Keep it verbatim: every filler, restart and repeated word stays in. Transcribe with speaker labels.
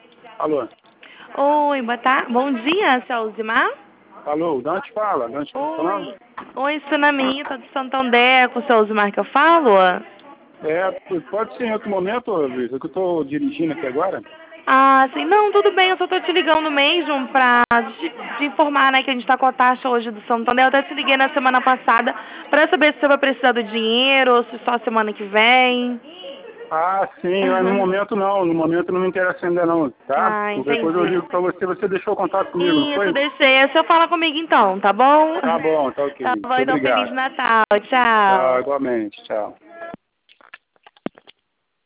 Speaker 1: Alô?
Speaker 2: Oi, boa tarde. Bom dia, seu Alzimar.
Speaker 1: Alô, Dante fala, Dante tá falando?
Speaker 2: Oi. Oi, Sunamita do Santander, com o seu Alzimar que eu falo?
Speaker 1: É, pode ser em outro momento, Luiz, é que eu tô dirigindo aqui agora.
Speaker 2: Ah, sim. Não, tudo bem, eu só tô te ligando mesmo pra te, te informar, né, que a gente tá com a taxa hoje do Santander. Eu até te liguei na semana passada pra saber se você vai precisar do dinheiro ou se só semana que vem.
Speaker 1: Ah, sim, mas no momento não, no momento não me interessa ainda não, tá?
Speaker 2: Ah,
Speaker 1: Qualquer coisa eu
Speaker 2: entendi.
Speaker 1: ligo pra você, você deixou o contato comigo, não
Speaker 2: Isso,
Speaker 1: foi?
Speaker 2: deixei. Você fala comigo então, tá bom?
Speaker 1: Tá bom, tá
Speaker 2: Tá
Speaker 1: ok.
Speaker 2: bom,
Speaker 1: Muito
Speaker 2: então Feliz
Speaker 1: obrigado.
Speaker 2: Natal.
Speaker 1: Tchau,
Speaker 2: Tchau.
Speaker 1: igualmente, tchau.